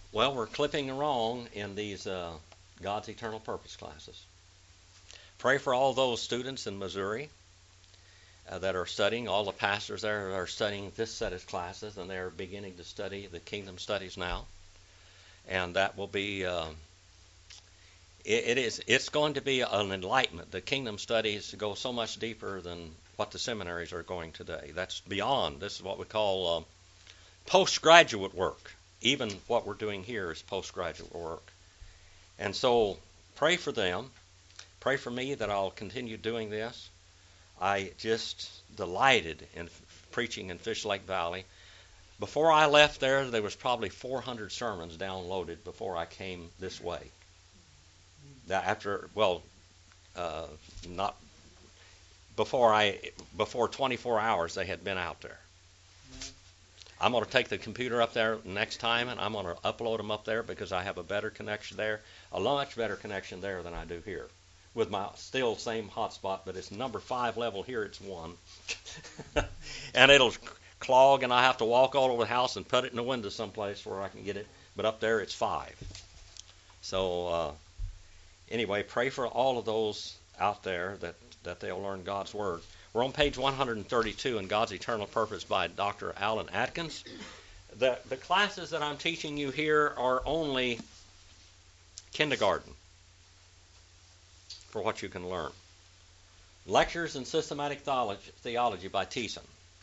Well, we're clipping along in these God's Eternal Purpose classes. Pray for all those students in Missouri that are studying, all the pastors there are studying this set of classes, and they're beginning to study the Kingdom Studies now. And that will be, it's going to be an enlightenment. The Kingdom Studies go so much deeper than what the seminaries are going today. That's beyond. This is what we call postgraduate work. Even what we're doing here is postgraduate work. And so pray for them. Pray for me that I'll continue doing this. I just delighted in preaching in Fish Lake Valley. Before I left there was probably 400 sermons downloaded before I came this way. Not before 24 hours they had been out there. I'm going to take the computer up there next time, and I'm going to upload them up there because I have a better connection there, a much better connection there than I do here. With my still same hotspot, but it's number 5 level here, it's 1. And it'll clog, and I have to walk all over the house and put it in the window someplace where I can get it. But up there, it's 5. So anyway, pray for all of those out there that they'll learn God's Word. We're on page 132 in God's Eternal Purpose by Dr. Alan Atkins. The classes that I'm teaching you here are only kindergarten for what you can learn. Lectures in Systematic Theology by Thiessen.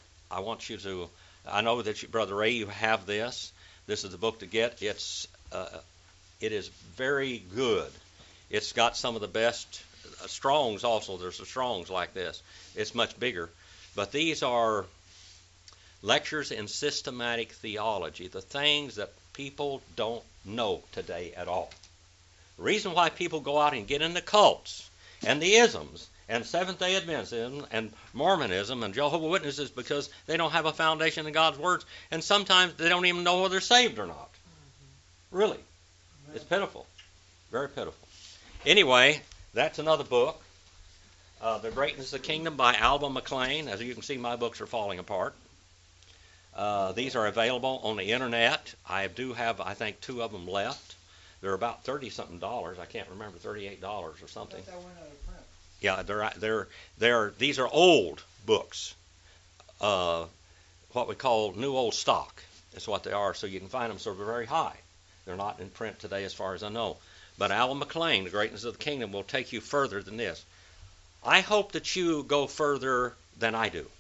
I know that Brother Ray, you have this. This is the book to get. It is very good. It's got some of the best Strongs also. There's a Strongs like this. It's much bigger. But these are lectures in systematic theology, the things that people don't know today at all. The reason why people go out and get into cults and the isms and Seventh-day Adventism and Mormonism and Jehovah's Witnesses because they don't have a foundation in God's words, and sometimes they don't even know whether they're saved or not. Really. It's pitiful. Very pitiful. Anyway, that's another book. The Greatness of the Kingdom by Alba McClain. As you can see, my books are falling apart. These are available on the internet. I do have, I think, 2 of them left. They're about $30-something. I can't remember, $38 or something. That went out of print. Yeah, these are old books. What we call new old stock is what they are. So you can find them sort of very high. They're not in print today, as far as I know. But Alan McClain, The Greatness of the Kingdom, will take you further than this. I hope that you go further than I do.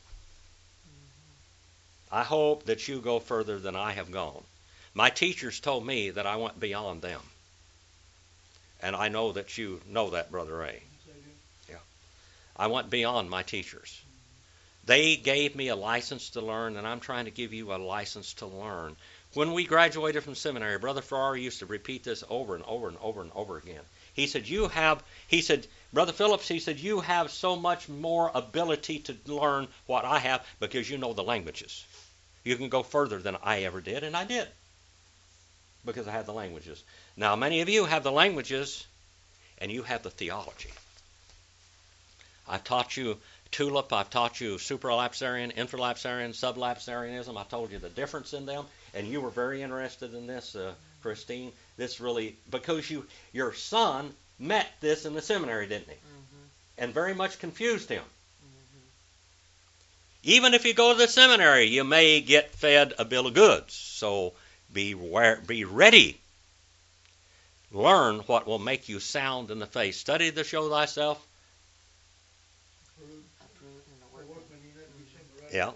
I hope that you go further than I have gone. My teachers told me that I went beyond them. And I know that you know that, Brother Ray. Yeah. I went beyond my teachers. They gave me a license to learn, and I'm trying to give you a license to learn. When we graduated from seminary, Brother Farrar used to repeat this over and over and over and over again. He said, Brother Phillips, he said, you have so much more ability to learn what I have because you know the languages. You can go further than I ever did, and I did because I had the languages. Now, many of you have the languages, and you have the theology. I've taught you TULIP, I've taught you supralapsarian, infralapsarian, sublapsarianism. I told you the difference in them, and you were very interested in this, Christine. This really, because your son met this in the seminary, didn't he? Mm-hmm. And very much confused him. Mm-hmm. Even if you go to the seminary, you may get fed a bill of goods. So be ready. Learn what will make you sound in the faith. Study to show thyself. Yeah,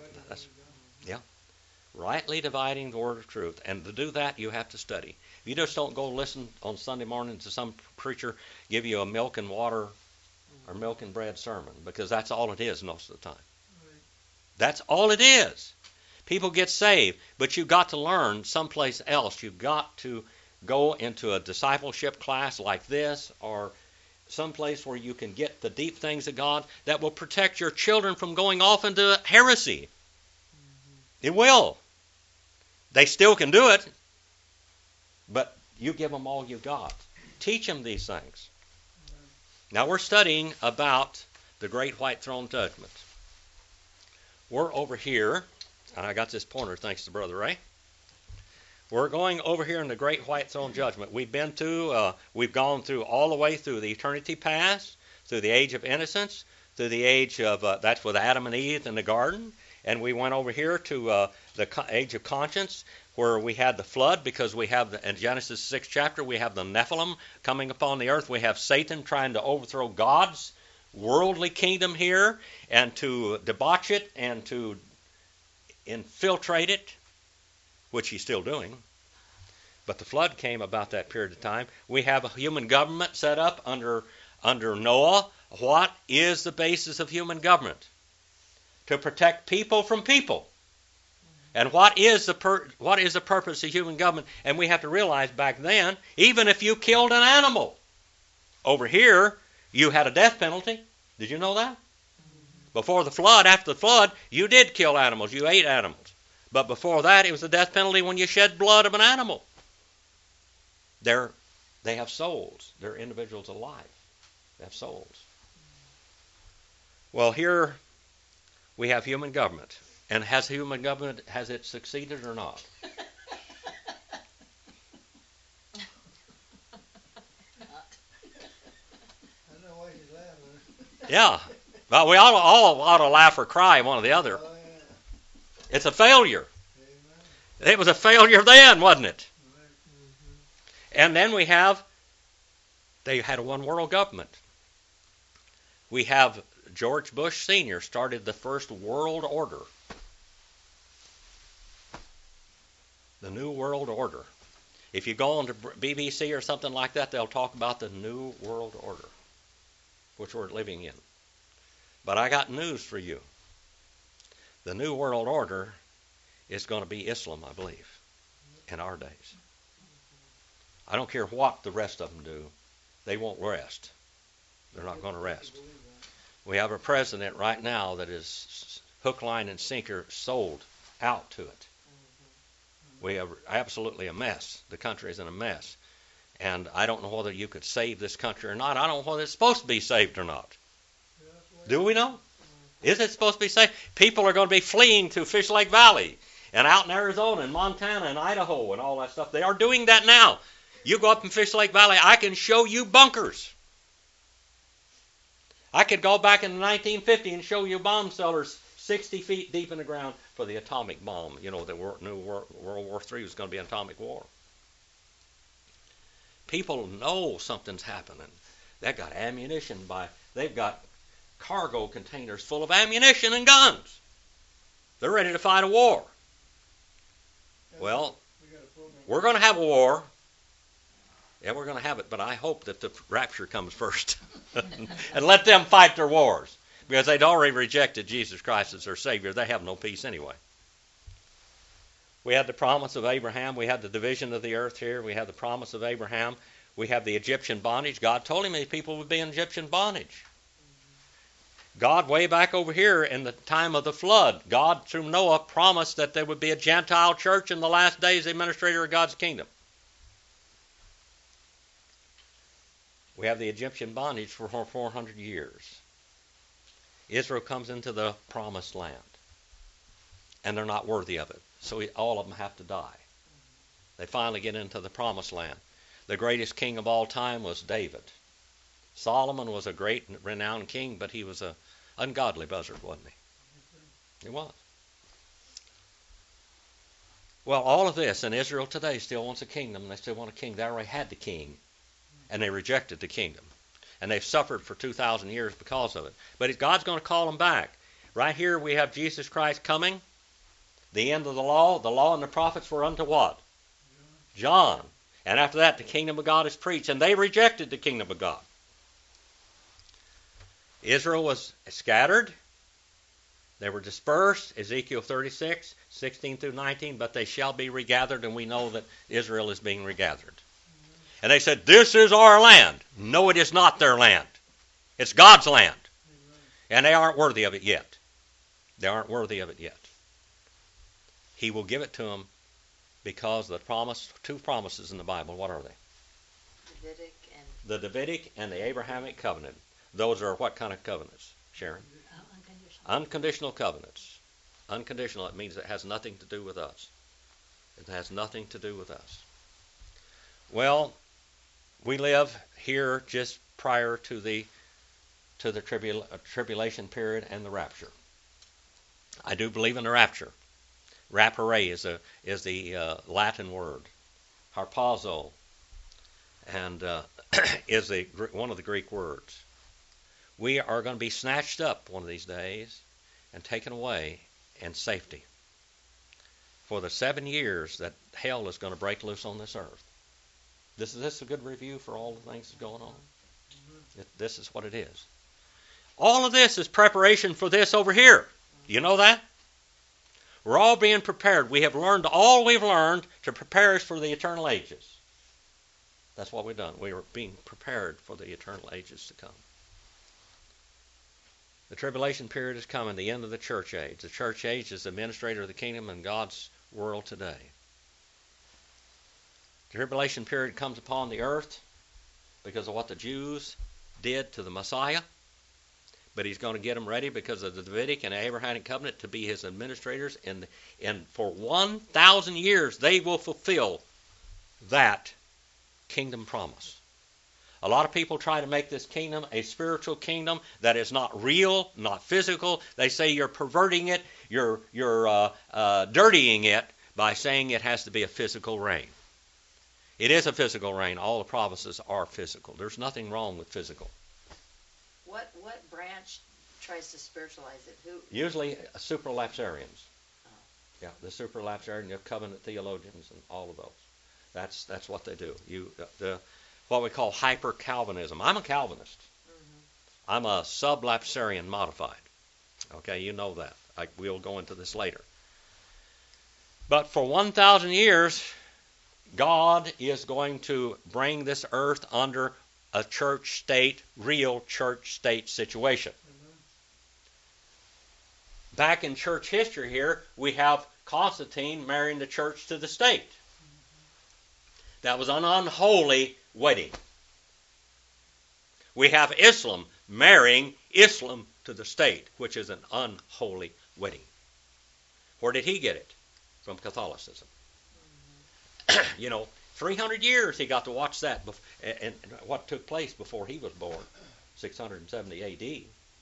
rightly dividing the word of truth. And to do that, you have to study. You just don't go listen on Sunday morning to some preacher give you a milk and water or milk and bread sermon, because that's all it is most of the time. Right. That's all it is. People get saved, but you've got to learn someplace else. You've got to go into a discipleship class like this, or someplace where you can get the deep things of God that will protect your children from going off into heresy. Mm-hmm. It will. They still can do it, but you give them all you got. Teach them these things. Mm-hmm. Now we're studying about the Great White Throne Judgment. We're over here, and I got this pointer thanks to Brother Ray. We're going over here in the Great White Throne Judgment. We've gone through all the way through the eternity past, through the age of innocence, through the age of, that's with Adam and Eve in the garden. And we went over here to the age of conscience, where we had the flood, because we have, in Genesis 6th chapter, we have the Nephilim coming upon the earth. We have Satan trying to overthrow God's worldly kingdom here, and to debauch it, and to infiltrate it, which he's still doing. But the flood came about that period of time. We have a human government set up under Noah. What is the basis of human government? To protect people from people. And what is the purpose of human government? And we have to realize back then, even if you killed an animal, over here you had a death penalty. Did you know that? Before the flood, after the flood, you did kill animals. You ate animals. But before that, it was the death penalty when you shed blood of an animal. They have souls. They're individuals alive. They have souls. Well, here we have human government. And has human government, has it succeeded or not? I know why she's laughing. Yeah. Well, we all ought to laugh or cry, one or the other. Oh, yeah. It's a failure. Amen. It was a failure then, wasn't it? Mm-hmm. And then they had a one world government. We have George Bush Sr. started the first world order. The New World Order. If you go on to BBC or something like that, they'll talk about the New World Order, which we're living in. But I got news for you. The New World Order is going to be Islam, I believe, in our days. I don't care what the rest of them do. They won't rest. They're not going to rest. We have a president right now that is hook, line, and sinker sold out to it. We have absolutely a mess. The country is in a mess. And I don't know whether you could save this country or not. I don't know whether it's supposed to be saved or not. Do we know? Is it supposed to be saved? People are going to be fleeing to Fish Lake Valley and out in Arizona and Montana and Idaho and all that stuff. They are doing that now. You go up in Fish Lake Valley, I can show you bunkers. I could go back in 1950 and show you bomb cellars 60 feet deep in the ground for the atomic bomb. You know, the new World War III was going to be an atomic war. People know something's happening. They've got ammunition they've got cargo containers full of ammunition and guns. They're ready to fight a war. Well, we're going to have a war. Yeah, we're going to have it, but I hope that the rapture comes first. And let them fight their wars. Because they'd already rejected Jesus Christ as their Savior. They have no peace anyway. We had the promise of Abraham. We had the division of the earth here. We had the promise of Abraham. We have the Egyptian bondage. God told him these people would be in Egyptian bondage. God, way back over here in the time of the flood, God, through Noah, promised that there would be a Gentile church in the last days, the administrator of God's kingdom. We have the Egyptian bondage for 400 years. Israel comes into the promised land, and they're not worthy of it. So all of them have to die. They finally get into the promised land. The greatest king of all time was David. Solomon was a great and renowned king, but he was an ungodly buzzard, wasn't he? He was. Well, all of this, and Israel today still wants a kingdom, and they still want a king. They already had the king, and they rejected the kingdom. And they've suffered for 2,000 years because of it. But God's going to call them back. Right here we have Jesus Christ coming. The end of the law and the prophets were unto what? John. And after that the kingdom of God is preached. And they rejected the kingdom of God. Israel was scattered. They were dispersed. Ezekiel 36, 16 through 19. But they shall be regathered, and we know that Israel is being regathered. And they said, this is our land. No, it is not their land. It's God's land. And they aren't worthy of it yet. They aren't worthy of it yet. He will give it to them because the two promises in the Bible, what are they? The Davidic and the Abrahamic covenant. Those are what kind of covenants, Sharon? Unconditional. Unconditional covenants. Unconditional, it means it has nothing to do with us. It has nothing to do with us. Well, we live here just prior to the tribulation period and the rapture. I do believe in the rapture. Rapere is the Latin word. Harpazo and is one of the Greek words. We are going to be snatched up one of these days and taken away in safety for the 7 years that hell is going to break loose on this earth. This is a good review for all the things that's going on. This is what it is. All of this is preparation for this over here. Do you know that? We're all being prepared. We have learned all we've learned to prepare us for the eternal ages. That's what we've done. We are being prepared for the eternal ages to come. The tribulation period is coming, the end of the church age. The church age is the administrator of the kingdom in God's world today. The tribulation period comes upon the earth because of what the Jews did to the Messiah. But he's going to get them ready because of the Davidic and Abrahamic covenant to be his administrators. And for 1,000 years they will fulfill that kingdom promise. A lot of people try to make this kingdom a spiritual kingdom that is not real, not physical. They say you're perverting it, you're dirtying it by saying it has to be a physical reign. It is a physical reign. All the promises are physical. There's nothing wrong with physical. What branch tries to spiritualize it? Who? Usually supralapsarians. Oh. Yeah, the supralapsarian, the covenant theologians, and all of those. That's what they do. What we call hyper-Calvinism. I'm a Calvinist. Mm-hmm. I'm a sub-lapsarian modified. Okay, you know that. We'll go into this later. But for 1,000 years, God is going to bring this earth under a church-state, real church-state situation. Mm-hmm. Back in church history here, we have Constantine marrying the church to the state. Mm-hmm. That was an unholy wedding. We have Islam marrying Islam to the state, which is an unholy wedding. Where did he get it? From Catholicism. Mm-hmm. 300 years he got to watch that, and what took place before he was born, 670 A.D.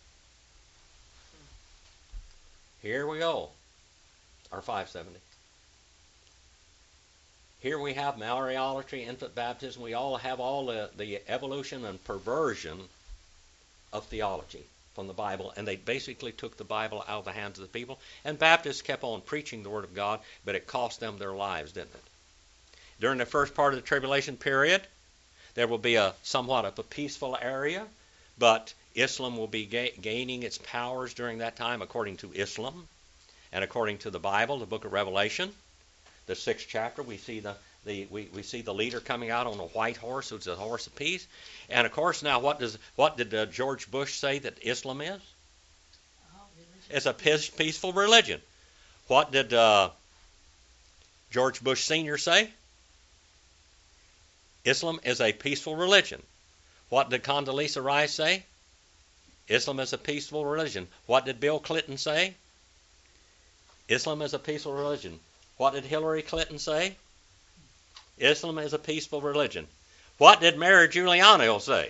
Here we go, or 570. Here we have Mariolatry, infant baptism. We all have all the evolution and perversion of theology from the Bible, and they basically took the Bible out of the hands of the people. And Baptists kept on preaching the Word of God, but it cost them their lives, didn't it? During the first part of the tribulation period, there will be somewhat of a peaceful area, but Islam will be gaining its powers during that time, according to Islam, and according to the Bible, the Book of Revelation. The 6th chapter, we see we see the leader coming out on a white horse, who's a horse of peace. And of course, now what did George Bush say that Islam is? It's a peaceful religion. What did George Bush Sr. say? Islam is a peaceful religion. What did Condoleezza Rice say? Islam is a peaceful religion. What did Bill Clinton say? Islam is a peaceful religion. What did Hillary Clinton say? Islam is a peaceful religion. What did Mayor Giuliano say?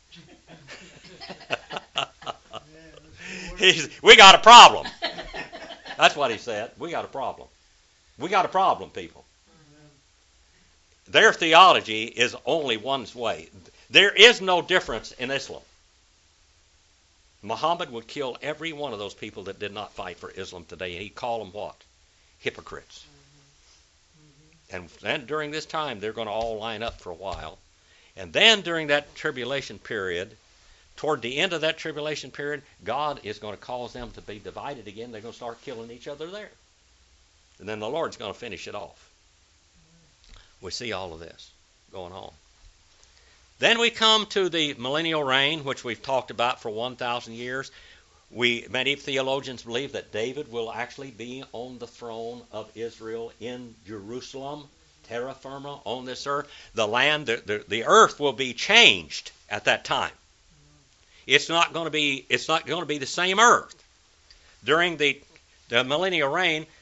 We got a problem. That's what he said. We got a problem. We got a problem, people. Their theology is only one way. There is no difference in Islam. Muhammad would kill every one of those people that did not fight for Islam today. And he'd call them what? Hypocrites. And then during this time, they're going to all line up for a while. And then during that tribulation period, toward the end of that tribulation period, God is going to cause them to be divided again. They're going to start killing each other there. And then the Lord's going to finish it off. We see all of this going on. Then we come to the millennial reign, which we've talked about for 1,000 years. Many theologians believe that David will actually be on the throne of Israel in Jerusalem, terra firma, on this earth. The land, the earth will be changed at that time. It's not going to be the same earth. During the millennial reign,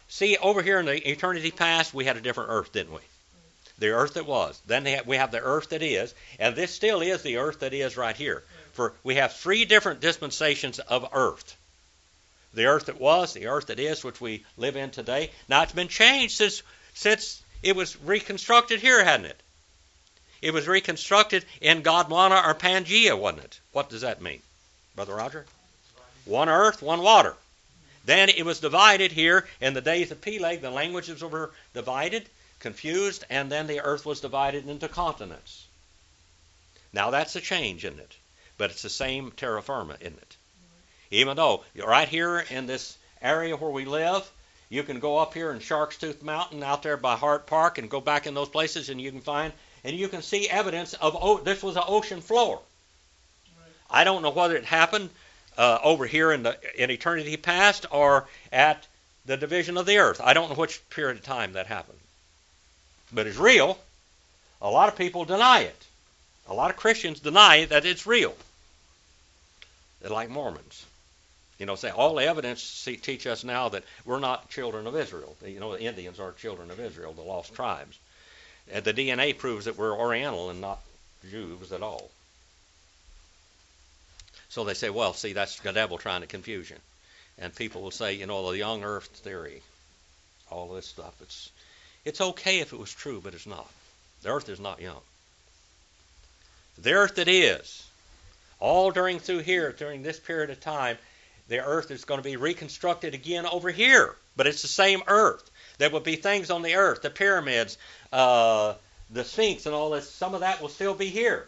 See, over here in the eternity past, we had a different earth, didn't we? The earth that was. Then we have the earth that is, and this still is the earth that is right here. For we have 3 different dispensations of earth. The earth that was, the earth that is, which we live in today. Now it's been changed since it was reconstructed here, hadn't it? It was reconstructed in Gondwana or Pangea, wasn't it? What does that mean, Brother Roger? One earth, one water. Then it was divided here in the days of Peleg. The languages were divided, confused, and then the earth was divided into continents. Now that's a change, isn't it? But it's the same terra firma, isn't it? Even though right here in this area where we live, you can go up here in Shark's Tooth Mountain out there by Hart Park and go back in those places, and you can find and you can see evidence of this was an ocean floor. Right. I don't know whether it happened over here in eternity past or at the division of the earth. I don't know which period of time that happened. But it's real. A lot of people deny it. A lot of Christians deny that it's real. They're like Mormons. Say all the evidence teach us now that we're not children of Israel. The Indians are children of Israel, the lost tribes. And the DNA proves that we're Oriental and not Jews at all. So they say, well, see, that's the devil trying to confuse you. And people will say, the young earth theory, all this stuff. It's okay if it was true, but it's not. The earth is not young. The earth that is, all during this period of time, the earth is going to be reconstructed again over here. But it's the same earth. There will be things on the earth, the pyramids, the Sphinx and all this. Some of that will still be here.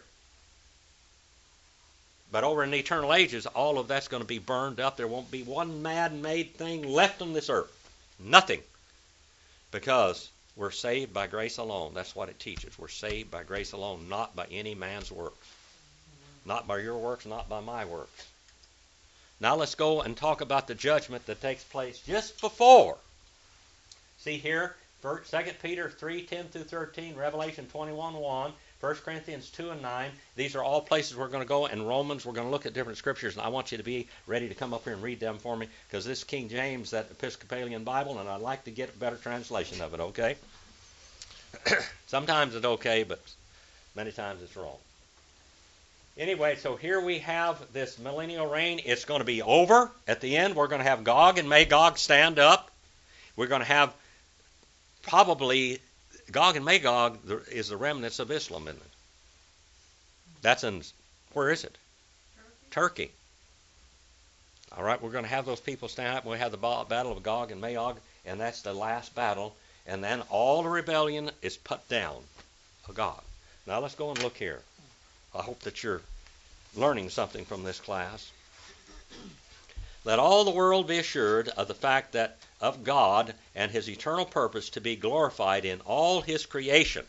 But over in the eternal ages, all of that's going to be burned up. There won't be one man-made thing left on this earth. Nothing. Because we're saved by grace alone. That's what it teaches. We're saved by grace alone, not by any man's works. Not by your works, not by my works. Now let's go and talk about the judgment that takes place just before. See here, 2 Peter 3:10 through 13, Revelation 21:1, 1 Corinthians 2:9. These are all places we're going to go. In Romans, we're going to look at different scriptures, and I want you to be ready to come up here and read them for me, because this is King James, that Episcopalian Bible, and I'd like to get a better translation of it, okay? Sometimes it's okay, but many times it's wrong. Anyway, so here we have this millennial reign. It's going to be over. At the end, we're going to have Gog and Magog stand up. We're going to have probably Gog and Magog is the remnants of Islam, isn't it? That's where is it? Turkey. All right, we're going to have those people stand up. We have the battle of Gog and Magog, and that's the last battle. And then all the rebellion is put down of God. Now let's go and look here. I hope that you're learning something from this class. Let all the world be assured of the fact that of God and his eternal purpose to be glorified in all his creation.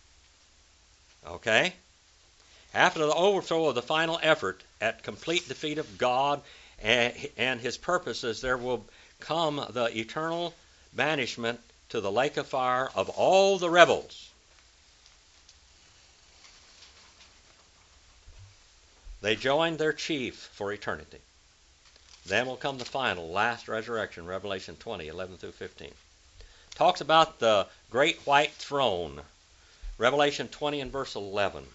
Okay? After the overthrow of the final effort at complete defeat of God and his purposes, there will come the eternal banishment to the lake of fire of all the rebels. They joined their chief for eternity. Then will come the final, last resurrection, Revelation 20:11 through 15. Talks about the great white throne, Revelation 20 and verse 11.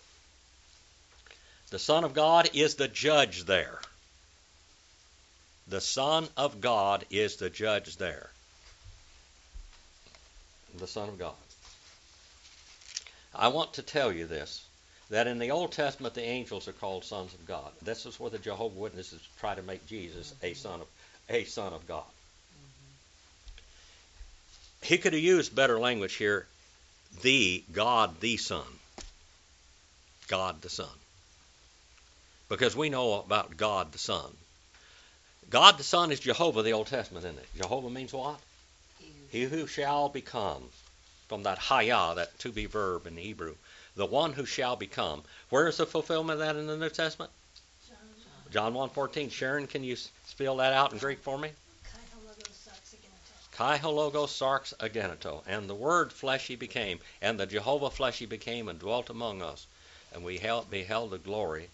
The Son of God is the judge there. The Son of God is the judge there. The Son of God. I want to tell you this, that in the Old Testament the angels are called sons of God. This is where the Jehovah's Witnesses try to make Jesus a son of God. He could have used better language here, God the Son. God the Son. Because we know about God the Son. God the Son is Jehovah, the Old Testament, isn't it? Jehovah means what? He who shall become. From that hayah, that to be verb in Hebrew. The one who shall become. Where is the fulfillment of that in the New Testament? John 1:14. Sharon, can you spell that out in Greek for me? Kai ho logos sarx ageneto. And the word fleshy became, and the Jehovah fleshy became and dwelt among us. And we beheld the glory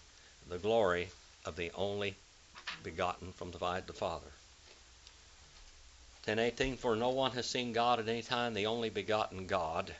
of the only begotten from the Father. 10:18, for no one has seen God at any time, the only begotten God,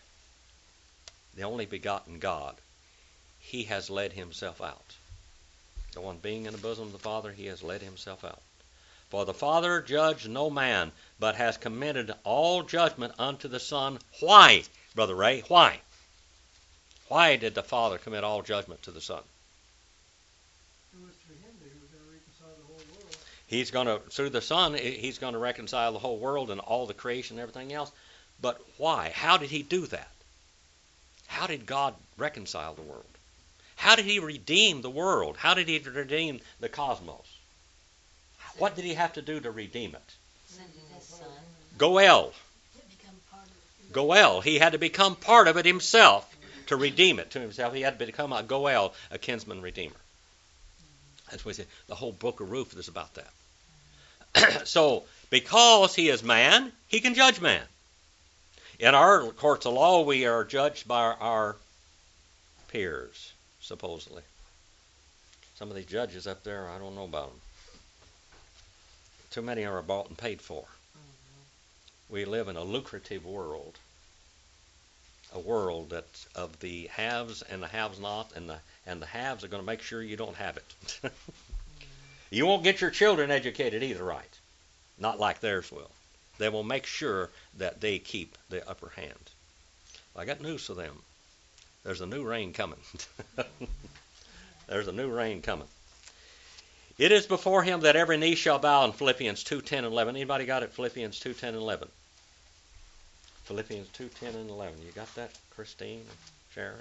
he has led himself out. The one being in the bosom of the Father, he has led himself out. For the Father judged no man, but has committed all judgment unto the Son. Why, Brother Ray? Why? Why did the Father commit all judgment to the Son? It was through him that he was going to reconcile the whole world. He's going to, through the Son, he's going to reconcile the whole world and all the creation and everything else. But why? How did he do that? How did God reconcile the world? How did he redeem the world? How did he redeem the cosmos? What did he have to do to redeem it? Sending his Son. Goel. Become part of it. Goel. He had to become part of it himself to redeem it to himself. He had to become a Goel, a kinsman redeemer. That's what he said. The whole book of Ruth is about that. So, because he is man, he can judge man. In our courts of law, we are judged by our peers, supposedly. Some of these judges up there, I don't know about them. Too many are bought and paid for. We live in a lucrative world. A world that's of the haves and the haves not, and the haves are going to make sure you don't have it. You won't get your children educated either, right? Not like theirs will. They will make sure that they keep the upper hand. I got news for them. There's a new reign coming. There's a new reign coming. It is before him that every knee shall bow in Philippians 2:10 and 11. Anybody got it? Philippians 2:10 and 11. Philippians 2:10 and 11. You got that, Christine and Sharon?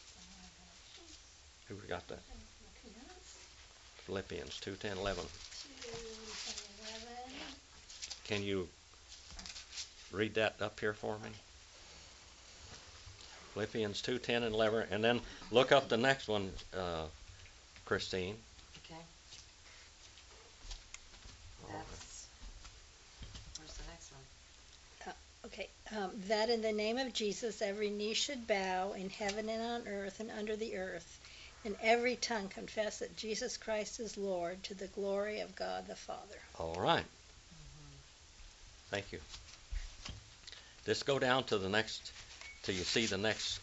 Who got that? Philippians 2:10 and 11. Can you read that up here for me? Philippians 2:10 and 11. And then look up the next one, Christine. Okay. That's, where's the next one? Okay, that in the name of Jesus every knee should bow in heaven and on earth and under the earth, and every tongue confess that Jesus Christ is Lord, to the glory of God the Father. All right. Thank you. Let's go down to the next, till you see the next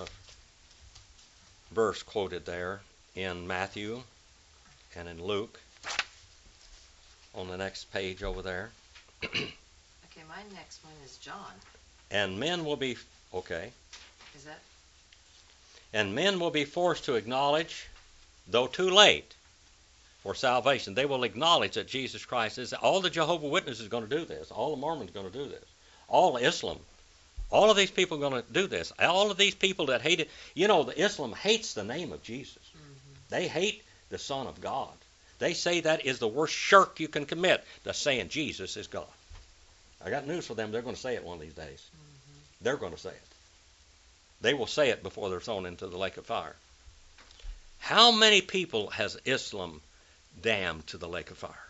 verse quoted there in Matthew and in Luke on the next page over there. Okay, my next one is John. And men will be, okay, Is that, and men will be forced to acknowledge, though too late, for salvation. They will acknowledge that Jesus Christ is. All the Jehovah's Witnesses are going to do this. All the Mormons are going to do this. All Islam. All of these people are going to do this. All of these people that hate it. You know, the Islam hates the name of Jesus. They hate the Son of God. They say that is the worst shirk you can commit, to saying Jesus is God. I got news for them. They're going to say it one of these days. They're going to say it. They will say it before they're thrown into the lake of fire. How many people has Islam damned to the lake of fire?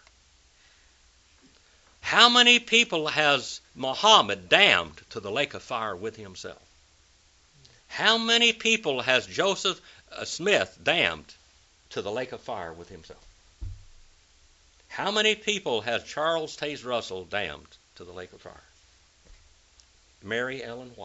How many people has Muhammad damned to the lake of fire with himself? How many people has Joseph Smith damned to the lake of fire with himself? How many people has Charles Taze Russell damned to the lake of fire? Mary Ellen White.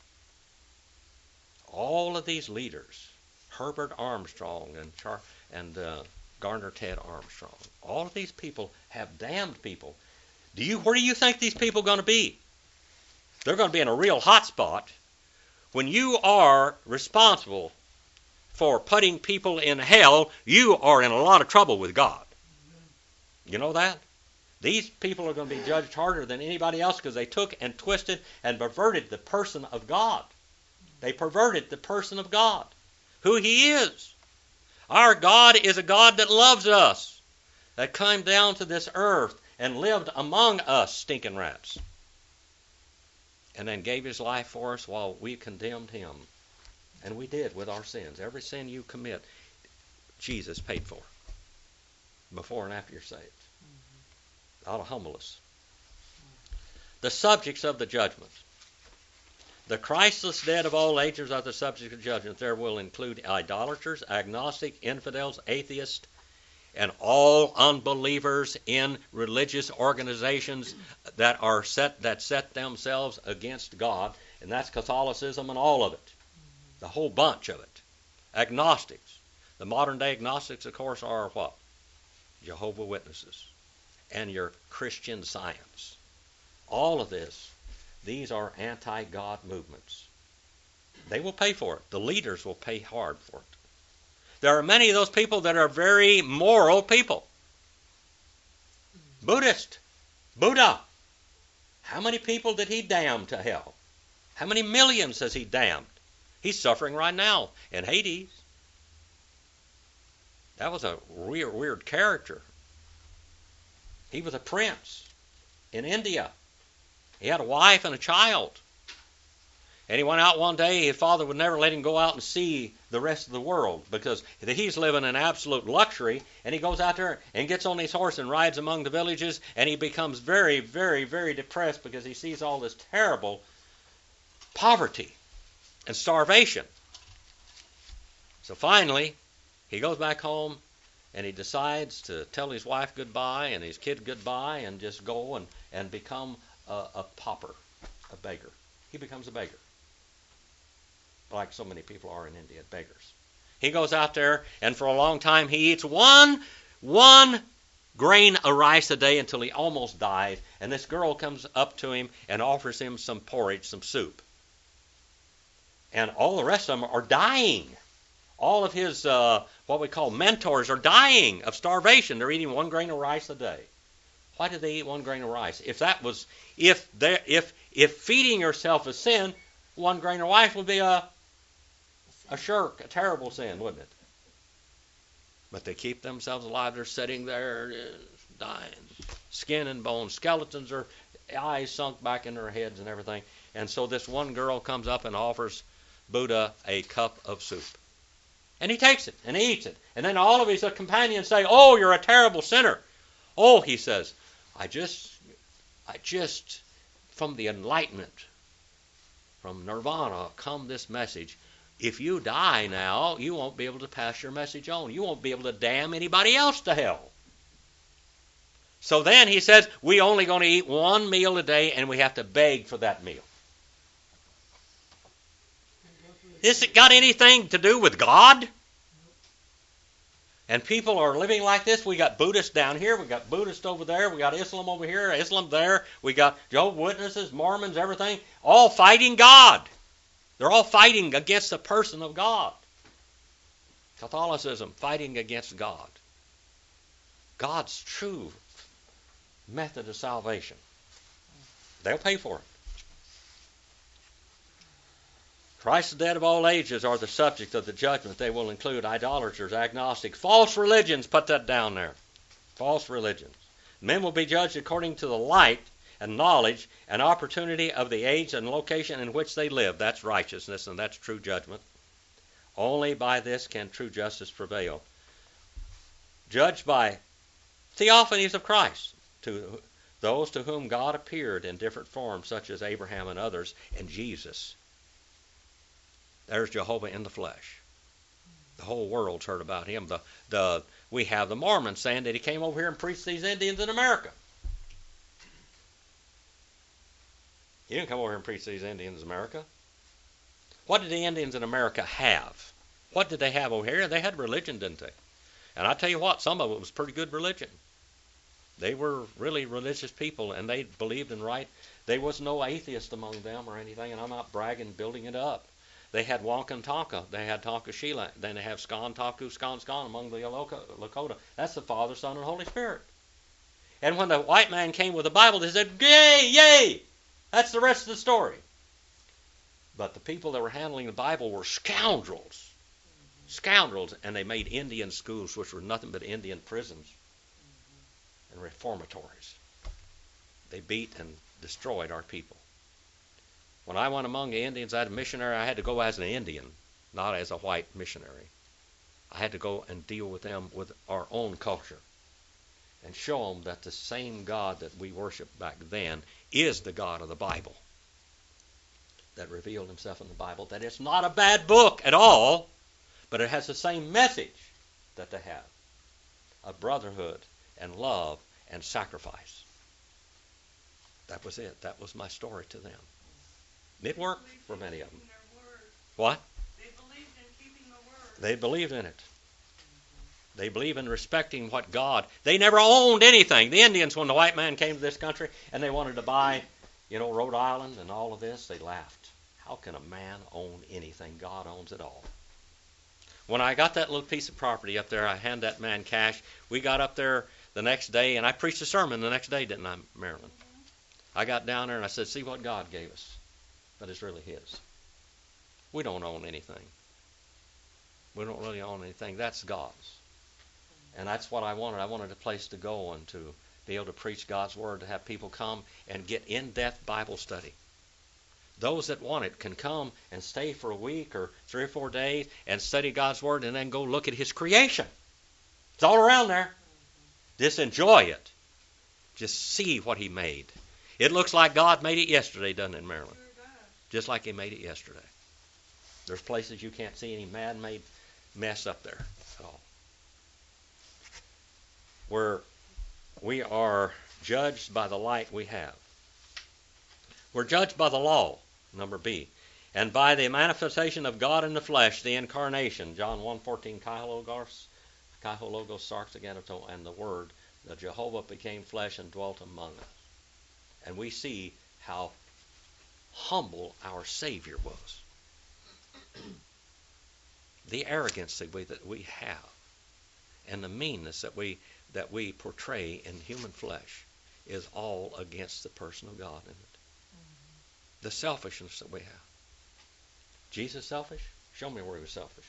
All of these leaders, Herbert Armstrong and Garner Ted Armstrong, all of these people have damned people. Where do you think these people are going to be? They're going to be in a real hot spot. When you are responsible for putting people in hell, you are in a lot of trouble with God. You know that? These people are going to be judged harder than anybody else because they took and twisted and perverted the person of God. They perverted the person of God, who He is. Our God is a God that loves us, that came down to this earth and lived among us stinking rats, and then gave His life for us while we condemned Him. And we did with our sins. Every sin you commit, Jesus paid for, before and after you're saved. Ought to humble us. The subjects of the judgment. The Christless dead of all ages are the subjects of judgment. There will include idolaters, agnostic, infidels, atheists, And all unbelievers in religious organizations that set themselves against God, and that's Catholicism and all of it, the whole bunch of it. Agnostics. The modern day agnostics, of course, are what? Jehovah's Witnesses and your Christian Science. All of this, these are anti-God movements. They will pay for it. The leaders will pay hard for it. There are many of those people that are very moral people. Buddhist. Buddha. How many people did he damn to hell? How many millions has he damned? He's suffering right now in Hades. That was a weird character. He was a prince in India. He had a wife and a child. And he went out one day, his father would never let him go out and see the rest of the world because he's living in absolute luxury, and he goes out there and gets on his horse and rides among the villages, and he becomes very, very, very depressed because he sees all this terrible poverty and starvation. So finally, he goes back home, and he decides to tell his wife goodbye and his kid goodbye and just go and become a pauper, a beggar. He becomes a beggar. Like so many people are in India, beggars. He goes out there, and for a long time he eats one grain of rice a day until he almost dies. And this girl comes up to him and offers him some porridge, some soup. And all the rest of them are dying. All of his, what we call mentors, are dying of starvation. They're eating 1 grain of rice a day. Why did they eat 1 grain of rice? If feeding yourself is sin, 1 grain of rice would be a shirk, a terrible sin, wouldn't it? But they keep themselves alive. They're sitting there dying, skin and bones, skeletons, their eyes sunk back in their heads and everything. And so this one girl comes up and offers Buddha a cup of soup. And he takes it, and he eats it. And then all of his companions say, "Oh, you're a terrible sinner." "Oh," he says, I just, from the enlightenment, from nirvana, come this message. If you die now, you won't be able to pass your message on. You won't be able to damn anybody else to hell. So then he says, we only going to eat 1 meal a day, and we have to beg for that meal. Has it got anything to do with God? And people are living like this. We got Buddhists down here. We got Buddhists over there. We got Islam over here, Islam there. We got Jehovah's Witnesses, Mormons, everything, all fighting God. They're all fighting against the person of God. Catholicism fighting against God. God's true method of salvation. They'll pay for it. Christ the dead of all ages are the subject of the judgment. They will include idolaters, agnostics, false religions. Put that down there. False religions. Men will be judged according to the light and knowledge and opportunity of the age and location in which they live. That's righteousness, and that's true judgment. Only by this can true justice prevail. Judged by theophanies of Christ, to those to whom God appeared in different forms, such as Abraham and others, and Jesus. There's Jehovah in the flesh. The whole world's heard about him. We have the Mormons saying that he came over here and preached to these Indians in America. He didn't come over here and preach to these Indians in America. What did the Indians in America have? What did they have over here? They had religion, didn't they? And I tell you what, some of it was pretty good religion. They were really religious people, and they believed in right. There was no atheist among them or anything, and I'm not bragging, building it up. They had Wankan Tonka. They had Tonka Shila. Then they have Skan Taku, Skan among the Lakota. That's the Father, Son, and Holy Spirit. And when the white man came with the Bible, they said, "Yay, yay!" That's the rest of the story. But the people that were handling the Bible were scoundrels. Scoundrels. And they made Indian schools, which were nothing but Indian prisons and reformatories. They beat and destroyed our people. When I went among the Indians, I had a missionary. I had to go as an Indian, not as a white missionary. I had to go and deal with them with our own culture and show them that the same God that we worshiped back then is the God of the Bible, that revealed himself in the Bible, that it's not a bad book at all, but it has the same message that they have. of brotherhood and love and sacrifice. That was it. That was my story to them. It worked for many of them. What? They believed in keeping the word. They believed in it. They believe in respecting what God. They never owned anything. The Indians, when the white man came to this country and they wanted to buy, Rhode Island and all of this, they laughed. How can a man own anything? God owns it all. When I got that little piece of property up there, I handed that man cash. We got up there the next day, and I preached a sermon the next day, didn't I, Marilyn? I got down there and I said, see what God gave us, but it's really His. We don't own anything. We don't really own anything. That's God's. And that's what I wanted. I wanted a place to go and to be able to preach God's Word, to have people come and get in-depth Bible study. Those that want it can come and stay for a week or 3 or 4 days and study God's Word and then go look at His creation. It's all around there. Just enjoy it. Just see what He made. It looks like God made it yesterday, doesn't it, Marilyn? Sure does. Just like He made it yesterday. There's places you can't see any man-made mess up there at all. Where we are judged by the light we have. We're judged by the law, number B, and by the manifestation of God in the flesh, the incarnation. John 1:14, Kailogos sarxaganato, and the Word, the Jehovah became flesh and dwelt among us. And we see how humble our Savior was. The arrogance that we have, and the meanness that we portray in human flesh is all against the person of God, isn't it? The selfishness that we have. Jesus selfish? Show me where He was selfish.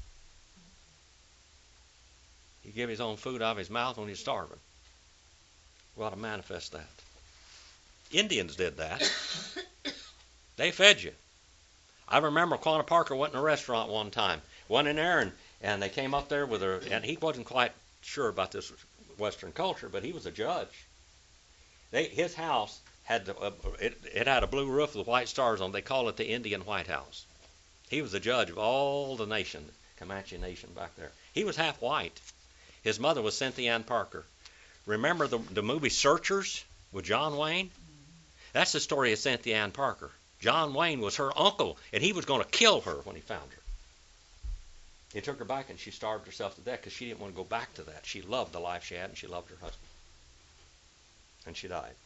He gave His own food out of His mouth when He was starving. We ought to manifest that. Indians did that. They fed you. I remember Quanah Parker went in a restaurant one time. Went in there and they came up there with her, and he wasn't quite sure about this Western culture, but he was a judge. His house had it had a blue roof with white stars on it. They call it the Indian White House. He was the judge of all the nation, Comanche Nation back there. He was half white. His mother was Cynthia Ann Parker. Remember the movie Searchers with John Wayne? That's the story of Cynthia Ann Parker. John Wayne was her uncle, and he was going to kill her when he found her. He took her back, and she starved herself to death because she didn't want to go back to that. She loved the life she had, and she loved her husband. And she died.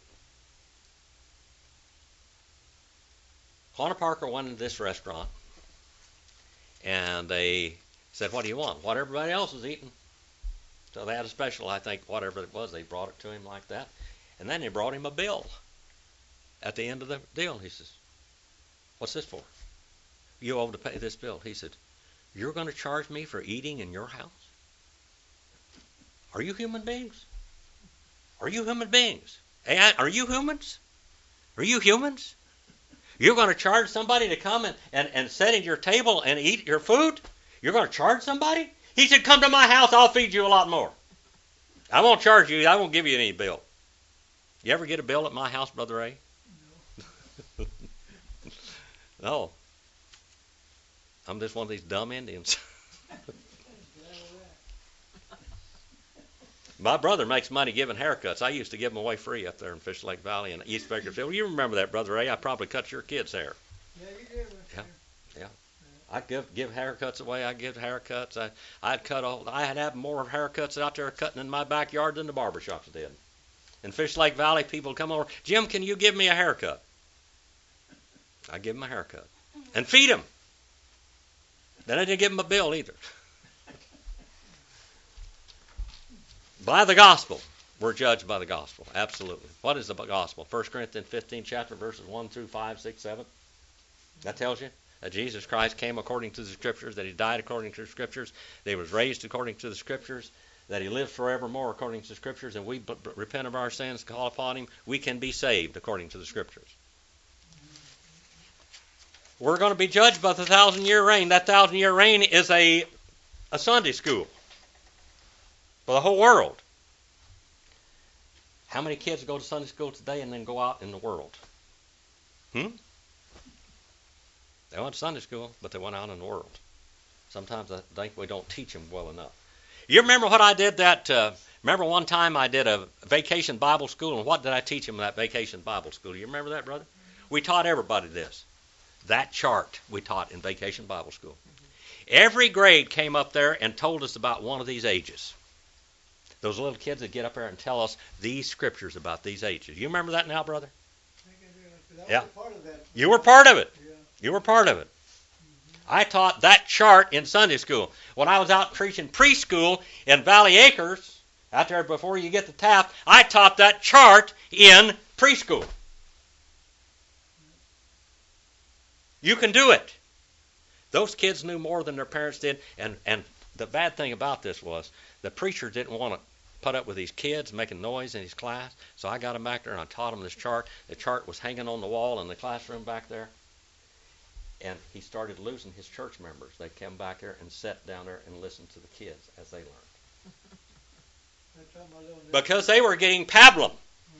Quanah Parker went into this restaurant, and they said, what do you want? What everybody else was eating. So they had a special, I think, whatever it was, they brought it to him like that. And then they brought him a bill. At the end of the deal, he says, what's this for? You owe to pay this bill. He said, you're going to charge me for eating in your house? Are you human beings? Are you human beings? Are you humans? Are you humans? You're going to charge somebody to come and sit at your table and eat your food? You're going to charge somebody? He said, come to my house, I'll feed you a lot more. I won't charge you, I won't give you any bill. You ever get a bill at my house, Brother Ray? No. No. I'm just one of these dumb Indians. My brother makes money giving haircuts. I used to give them away free up there in Fish Lake Valley and East Bakersfield. You remember that, Brother Ray? I probably cut your kids' hair. Yeah, you did. Yeah. I give haircuts away. I give haircuts. I'd cut all. I had more haircuts out there cutting in my backyard than the barbershops did. In Fish Lake Valley, people come over. Jim, can you give me a haircut? I give them a haircut and feed them. Then I didn't give them a bill either. By the gospel. We're judged by the gospel. Absolutely. What is the gospel? 1 Corinthians 15 chapter verses 1 through 5, 6, 7. That tells you that Jesus Christ came according to the Scriptures, that He died according to the Scriptures, that He was raised according to the Scriptures, that He lives forevermore according to the Scriptures, and we repent of our sins, call upon Him, we can be saved according to the Scriptures. We're going to be judged by the 1,000-year reign. That 1,000-year reign is a Sunday school for the whole world. How many kids go to Sunday school today and then go out in the world? They went to Sunday school, but they went out in the world. Sometimes I think we don't teach them well enough. You remember what I did remember one time I did a vacation Bible school, and what did I teach them in that vacation Bible school? You remember that, brother? We taught everybody this. That chart we taught in vacation Bible school. Every grade came up there and told us about one of these ages. Those little kids that get up there and tell us these scriptures about these ages. You remember that now, brother? Yeah. You were part of it. You were part of it. I taught that chart in Sunday school. When I was out preaching preschool in Valley Acres, out there before you get to Taft, I taught that chart in preschool. You can do it. Those kids knew more than their parents did, and the bad thing about this was the preacher didn't want to put up with these kids making noise in his class, so I got them back there and I taught them this chart. The chart was hanging on the wall in the classroom back there, and he started losing his church members. They came back there and sat down there and listened to the kids as they learned. Because they were getting pablum.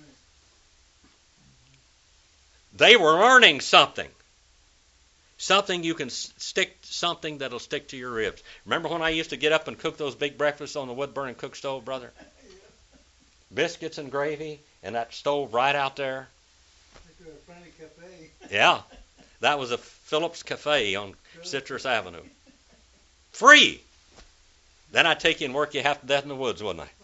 They were learning something. Something you can stick, something that'll stick to your ribs. Remember when I used to get up and cook those big breakfasts on the wood-burning cook stove, brother? Biscuits and gravy, and that stove right out there. Yeah, that was a Phillips Cafe on Citrus Avenue. Free. Then I'd take you and work you half to death in the woods, wouldn't I?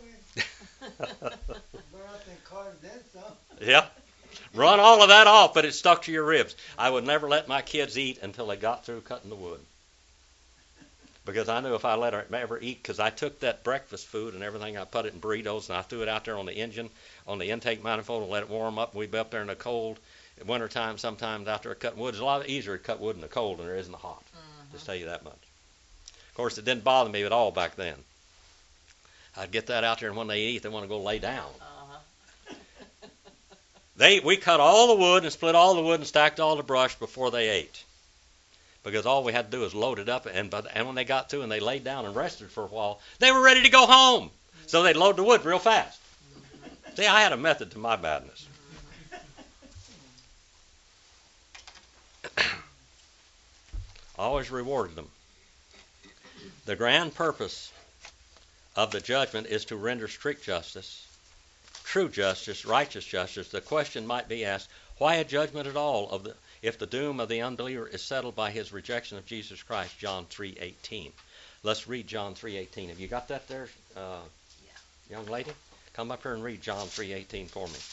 Yeah. Run all of that off, but it stuck to your ribs. I would never let my kids eat until they got through cutting the wood. Because I knew if I let them ever eat, because I took that breakfast food and everything, I put it in burritos, and I threw it out there on the engine, on the intake manifold, and let it warm up. We'd be up there in the cold. In wintertime, sometimes out there cutting wood. It's a lot easier to cut wood in the cold than it is in the hot. Just tell you that much. Of course, it didn't bother me at all back then. I'd get that out there, and when they eat, they want to go lay down. We cut all the wood and split all the wood and stacked all the brush before they ate. Because all we had to do was load it up, and when they got through and they laid down and rested for a while, they were ready to go home. So they'd load the wood real fast. See, I had a method to my madness. Always rewarded them. The grand purpose of the judgment is to render strict justice, true justice, righteous justice. The question might be asked, why a judgment at all if the doom of the unbeliever is settled by his rejection of Jesus Christ? John 3:18. Let's read John 3:18. Have you got that there, young lady? Come up here and read John 3:18 for me.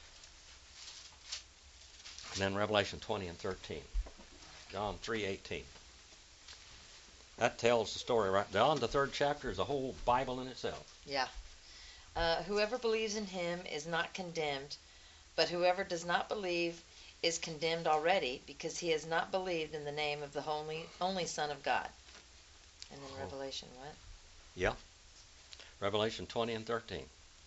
And then Revelation 20 and 13. John 3:18. That tells the story right down. The third chapter is a whole Bible in itself. Yeah. Whoever believes in him is not condemned, but whoever does not believe is condemned already, because he has not believed in the name of the only Son of God. And then Revelation what? Yeah. Revelation 20 and 13.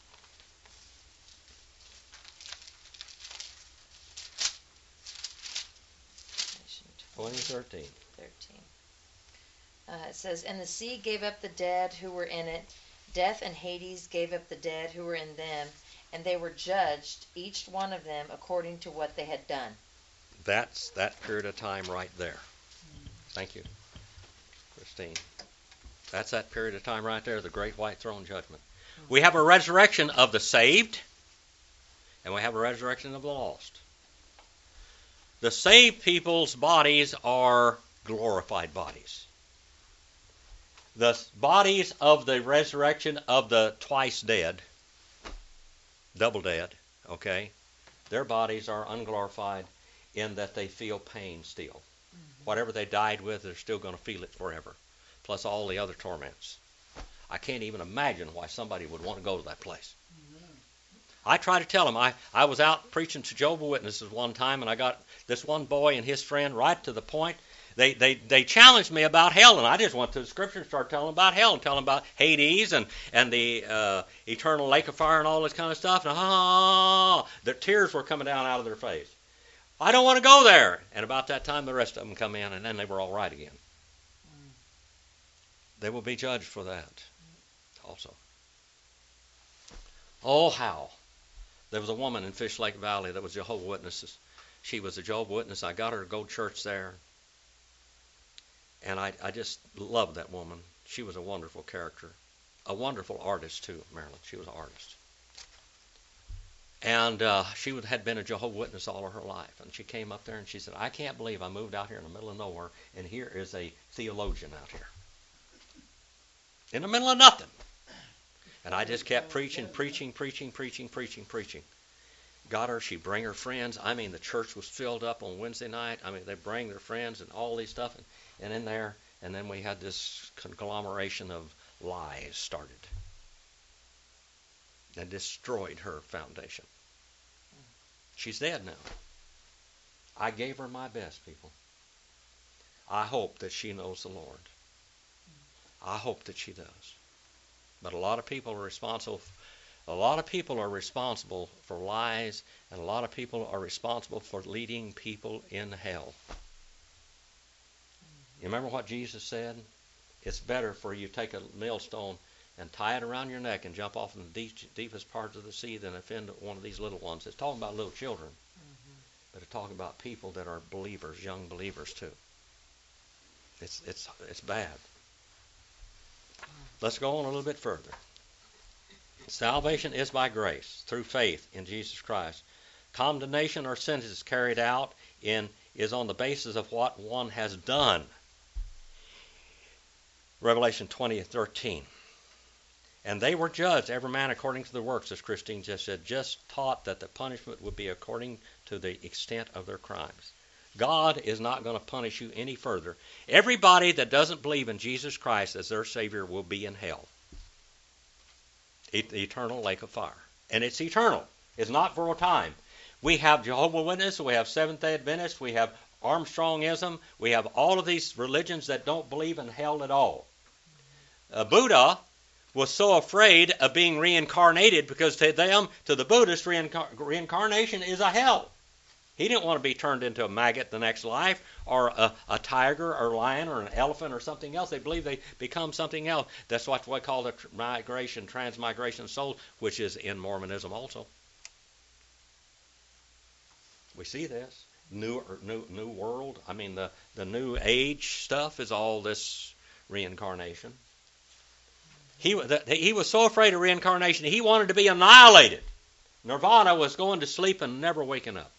Revelation 20, 13. It says, and the sea gave up the dead who were in it. Death and Hades gave up the dead who were in them, and they were judged, each one of them, according to what they had done. That's that period of time right there. Thank you, Christine. That's that period of time right there, the great white throne judgment. We have a resurrection of the saved, and we have a resurrection of the lost. The saved people's bodies are glorified bodies. The bodies of the resurrection of the twice dead, double dead, okay, their bodies are unglorified in that they feel pain still. Mm-hmm. Whatever they died with, they're still going to feel it forever, plus all the other torments. I can't even imagine why somebody would want to go to that place. Mm-hmm. I try to tell them. I was out preaching to Jehovah's Witnesses one time, and I got this one boy and his friend right to the point. They challenged me about hell, and I just went to the Scripture and started telling them about hell and telling them about Hades and the eternal lake of fire and all this kind of stuff. And their tears were coming down out of their face. I don't want to go there. And about that time, the rest of them come in, and then they were all right again. They will be judged for that also. Oh, how. There was a woman in Fish Lake Valley that was Jehovah's Witnesses. She was a Jehovah's Witness. I got her to go to church there. And I just loved that woman. She was a wonderful character. a wonderful artist too, Marilyn. She was an artist. And she had been a Jehovah's Witness all of her life. And she came up there and she said, I can't believe I moved out here in the middle of nowhere, and here is a theologian out here. In the middle of nothing. And I just kept preaching. Got her, she'd bring her friends. I mean, the church was filled up on Wednesday night. I mean, they bring their friends and all these stuff. And in there, and then we had this conglomeration of lies started. And destroyed her foundation. She's dead now. I gave her my best, people. I hope that she knows the Lord. I hope that she does. But a lot of people are responsible. A lot of people are responsible for lies, and a lot of people are responsible for leading people in hell. You remember what Jesus said? It's better for you to take a millstone and tie it around your neck and jump off in the deepest parts of the sea than offend one of these little ones. It's talking about little children, but it's talking about people that are believers, young believers too. It's bad. Let's go on a little bit further. Salvation is by grace through faith in Jesus Christ. Condemnation or sentence carried out is on the basis of what one has done. Revelation 20:13. And they were judged, every man according to the works, as Christine just said, just taught that the punishment would be according to the extent of their crimes. God is not going to punish you any further. Everybody that doesn't believe in Jesus Christ as their Savior will be in hell. The eternal lake of fire. And it's eternal. It's not for a time. We have Jehovah's Witnesses, we have Seventh-day Adventists, we have Armstrongism, we have all of these religions that don't believe in hell at all. Buddha was so afraid of being reincarnated because to the Buddhists, reincarnation is a hell. He didn't want to be turned into a maggot the next life, or a tiger or a lion or an elephant or something else. They believe they become something else. That's what we call the transmigration of soul, which is in Mormonism also. We see this. New world. I mean, the new age stuff is all this reincarnation. He was so afraid of reincarnation, he wanted to be annihilated. Nirvana was going to sleep and never waking up.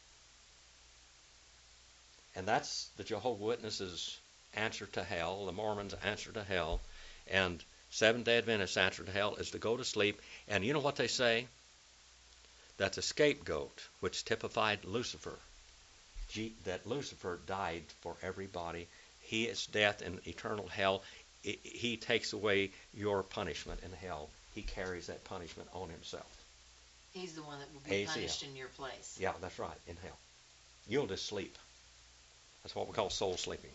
And that's the Jehovah's Witnesses' answer to hell, the Mormons' answer to hell, and Seventh-day Adventists' answer to hell is to go to sleep. And you know what they say? That the scapegoat, which typified Lucifer, that Lucifer died for everybody. His death in eternal hell, he takes away your punishment in hell. He carries that punishment on himself. He's the one that will be punished in your place. Yeah, that's right, in hell. You'll just sleep. That's what we call soul sleeping.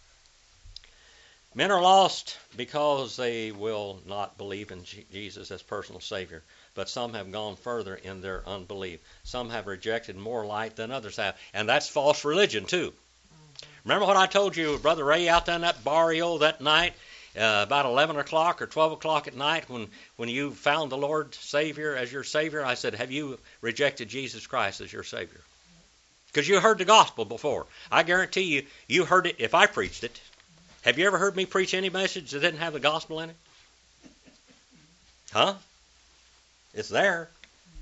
Men are lost because they will not believe in Jesus as personal Savior. But some have gone further in their unbelief. Some have rejected more light than others have. And that's false religion too. Remember what I told you, Brother Ray, out there in that barrio that night, about 11 o'clock or 12 o'clock at night when you found the Lord Savior as your Savior? I said, have you rejected Jesus Christ as your Savior? Because you heard the gospel before. I guarantee you, you heard it if I preached it. Have you ever heard me preach any message that didn't have the gospel in it? Huh? It's there.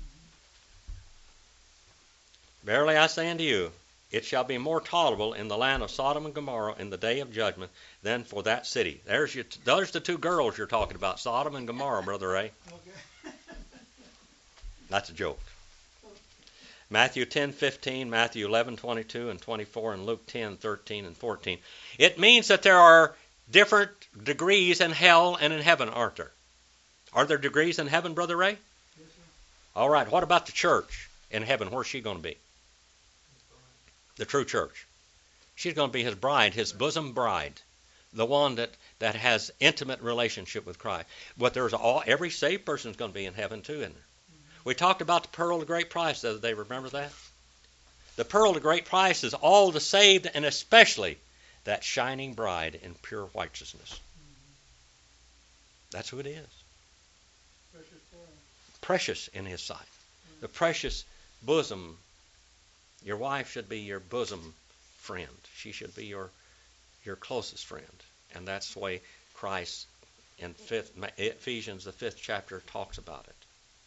Verily I say unto you, it shall be more tolerable in the land of Sodom and Gomorrah in the day of judgment than for that city. There's the two girls you're talking about, Sodom and Gomorrah, Brother Ray. Okay. That's a joke. Matthew 10:15, Matthew 11:22 and 24, and Luke 10:13 and 14. It means that there are different degrees in hell and in heaven, aren't there? Are there degrees in heaven, Brother Ray? Yes, sir. All right. What about the church in heaven? Where's she going to be? The true church. She's going to be his bride, his bosom bride, the one that has intimate relationship with Christ. But every saved person is going to be in heaven too, isn't there? We talked about the pearl of great price the other day. Remember that? The pearl of great price is all the saved, and especially that shining bride in pure righteousness. That's who it is. Precious pearl. Precious in his sight. The precious bosom. Your wife should be your bosom friend. She should be your closest friend. And that's the way Christ in Ephesians, the 5th chapter, talks about it.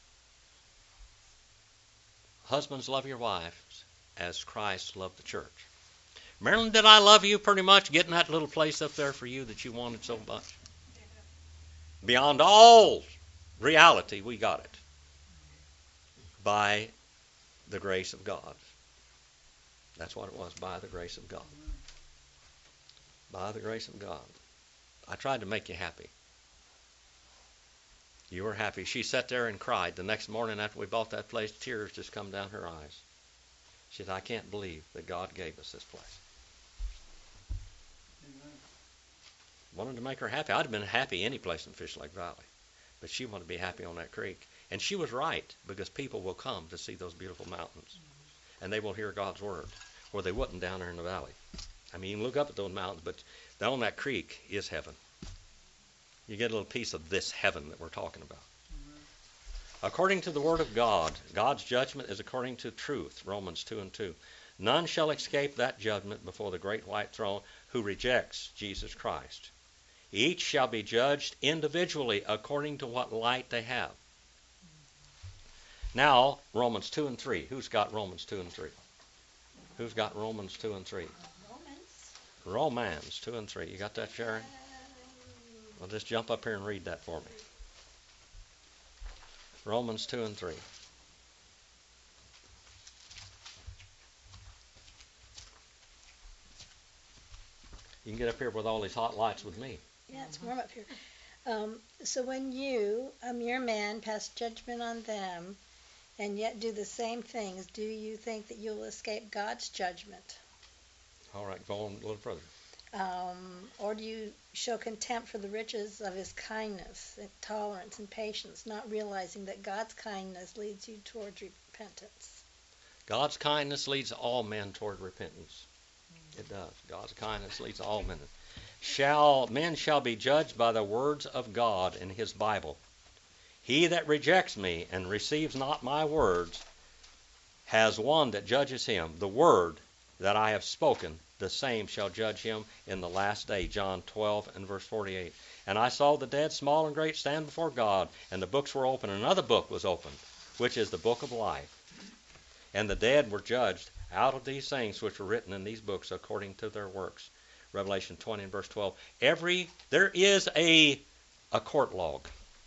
Husbands, love your wives as Christ loved the church. Marilyn, did I love you pretty much getting that little place up there for you that you wanted so much? Beyond all reality, we got it. By the grace of God. That's what it was, by the grace of God. By the grace of God. I tried to make you happy. You were happy. She sat there and cried. The next morning after we bought that place, tears just come down her eyes. She said, I can't believe that God gave us this place. Amen. Wanted to make her happy. I'd have been happy any place in Fish Lake Valley. But she wanted to be happy on that creek. And she was right, because people will come to see those beautiful mountains. And they will hear God's word, where they wouldn't down there in the valley. I mean, you can look up at those mountains, but down on that creek is heaven. You get a little piece of this heaven that we're talking about. According to the word of God, God's judgment is according to truth, Romans 2:2. None shall escape that judgment before the great white throne who rejects Jesus Christ. Each shall be judged individually according to what light they have. Now, Romans 2:3. Who's got Romans 2:3? Who's got Romans 2:3? Romans 2:3. You got that, Sharon? Well, just jump up here and read that for me. Romans 2:3. You can get up here with all these hot lights with me. Yeah, it's warm up here. So when you, a mere man, pass judgment on them, and yet do the same things, do you think that you'll escape God's judgment? All right, go on a little further. Or do you show contempt for the riches of his kindness, and tolerance, and patience, not realizing that God's kindness leads you towards repentance? God's kindness leads all men toward repentance. It does. God's kindness leads all men. Men shall be judged by the words of God in his Bible. He that rejects me and receives not my words has one that judges him. The word that I have spoken, the same shall judge him in the last day. John 12 and verse 48. And I saw the dead, small and great, stand before God, and the books were opened. And another book was opened, which is the book of life. And the dead were judged out of these things which were written in these books according to their works. Revelation 20 and verse 12. There is a court log.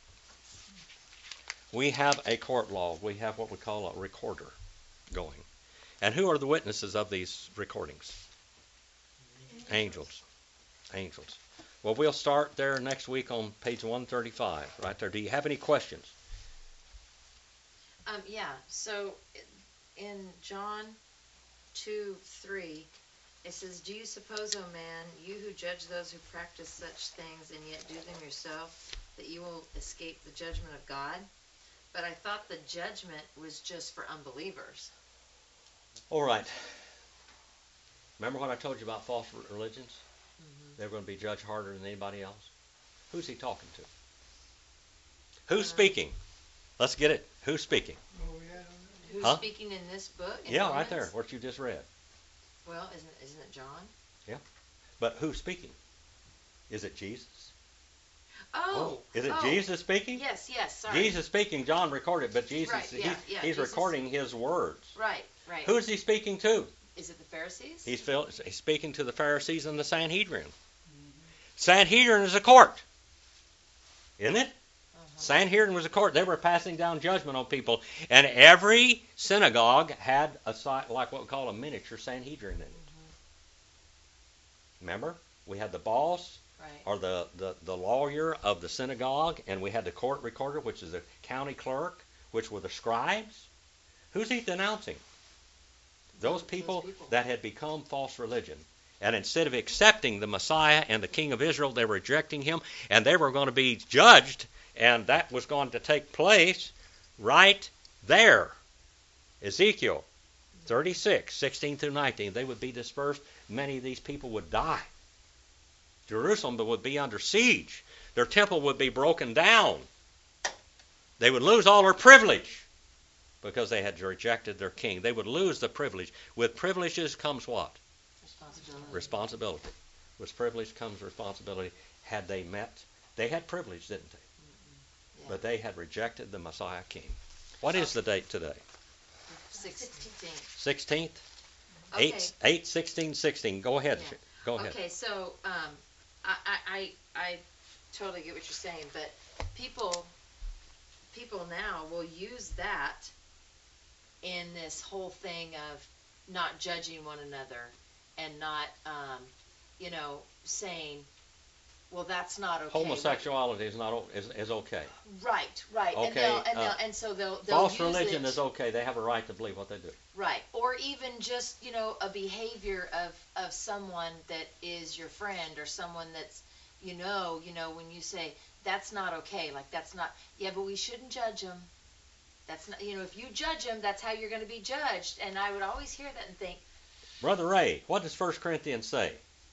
We have a court log. We have what we call a recorder going. And who are the witnesses of these recordings? Angels. Angels. Well, we'll start there next week on page 135, right there. Do you have any questions? Yeah, so in John 2:3, it says, do you suppose, O man, you who judge those who practice such things and yet do them yourself, that you will escape the judgment of God? But I thought the judgment was just for unbelievers. All right. Remember when I told you about false religions? Mm-hmm. They're going to be judged harder than anybody else. Who's he talking to? Who's speaking? Let's get it. Who's speaking? Who's speaking in this book? Yeah, right there, what you just read. Well, isn't it John? Yeah. But who's speaking? Is it Jesus? Oh. Is it Jesus speaking? Yes, sorry. Jesus speaking, John recorded, but Jesus, right, he's Jesus. Recording his words. Right. Who's he speaking to? Is it the Pharisees? He's speaking to the Pharisees and the Sanhedrin. Mm-hmm. Sanhedrin is a court, isn't it? Sanhedrin was a court. They were passing down judgment on people. And every synagogue had like what we call a miniature Sanhedrin in it. Mm-hmm. Remember? We had the boss, or the lawyer of the synagogue, and we had the court recorder, which is the county clerk, which were the scribes. Who's he denouncing? Those people that had become false religion. And instead of accepting the Messiah and the King of Israel, they were rejecting him, and they were going to be judged. And that was going to take place right there. Ezekiel 36, 16 through 19. They would be dispersed. Many of these people would die. Jerusalem would be under siege. Their temple would be broken down. They would lose all their privilege because they had rejected their king. They would lose the privilege. With privileges comes what? Responsibility. With privilege comes responsibility. Had they met They had privilege, didn't they? Yeah. But they had rejected the Messiah King. What is the date today? 16th. 16th? Okay. 8, 16, 16. Go ahead. Yeah. Go ahead. Okay, so I totally get what you're saying, but people now will use that in this whole thing of not judging one another and not, saying, well, that's not okay. Homosexuality is not is okay. Right. Okay, And so they'll False use religion it. is okay. They have a right to believe what they do. Right. Or even just, a behavior of someone that is your friend or someone that's, when you say, that's not okay, like that's not, yeah, but we shouldn't judge them. That's not, if you judge them, that's how you're going to be judged. And I would always hear that and think, Brother Ray, what does 1 Corinthians say?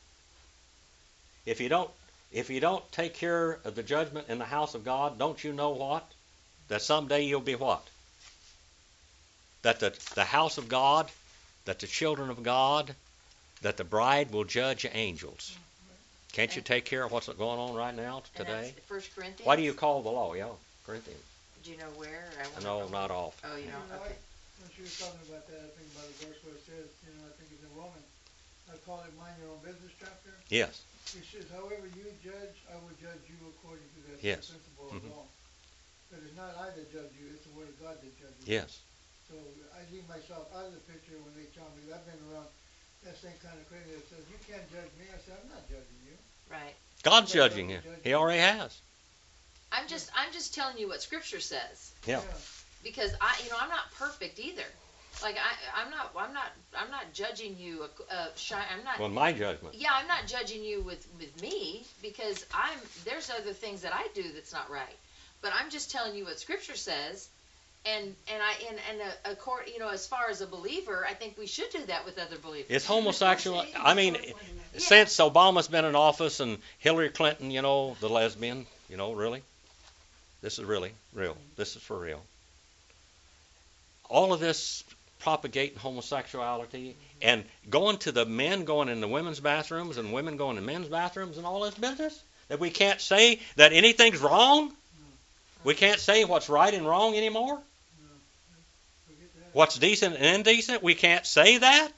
If you don't take care of the judgment in the house of God, don't you know what? That someday you'll be what? That the house of God, that the children of God, that the bride will judge angels. Can't you take care of what's going on right now today? And that's 1 Corinthians? What do you call the law? Yeah, Corinthians. Do you know where? No, not off. Oh, you know, okay. When she was talking about that, I think about a verse where it says, I think it's in Romans, I call it mind your own business chapter. Yes. It says, however you judge, I will judge you according to the Yes. principle of law. But it's not I that judge you, it's the word of God that judges you. Yes. So I leave myself out of the picture when they tell me, I've been around that same kind of crazy that says, you can't judge me. I say, I'm not judging you. Right. God's judging you. He already has. I'm just telling you what Scripture says. Yeah. Because I'm not perfect either. Like I'm not judging you. I'm not. Well, my judgment. Yeah, I'm not judging you with me because there's other things that I do that's not right. But I'm just telling you what Scripture says, and as far as a believer, I think we should do that with other believers. It's homosexual. I mean, since Obama's been in office and Hillary Clinton, the lesbian, really, this is really real. This is for real. All of this propagating homosexuality and going to the men going in the women's bathrooms and women going in men's bathrooms and all this business, that we can't say that anything's wrong. We can't say what's right and wrong anymore. What's decent and indecent, we can't say that.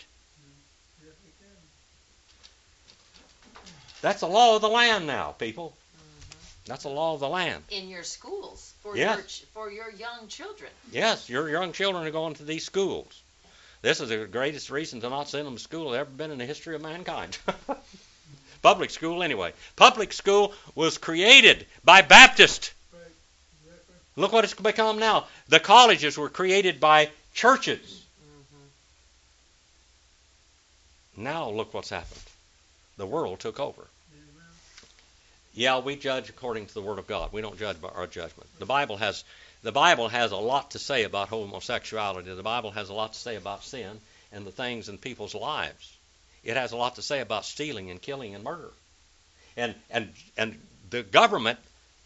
That's the law of the land now, people. That's the law of the land. In your schools for your young children. Yes, your young children are going to these schools. This is the greatest reason to not send them to school that's ever been in the history of mankind. Public school, anyway. Public school was created by Baptists. Look what it's become now. The colleges were created by churches. Now look what's happened. The world took over. Yeah, we judge according to the Word of God. We don't judge by our judgment. The Bible has a lot to say about homosexuality. The Bible has a lot to say about sin and the things in people's lives. It has a lot to say about stealing and killing and murder. And the government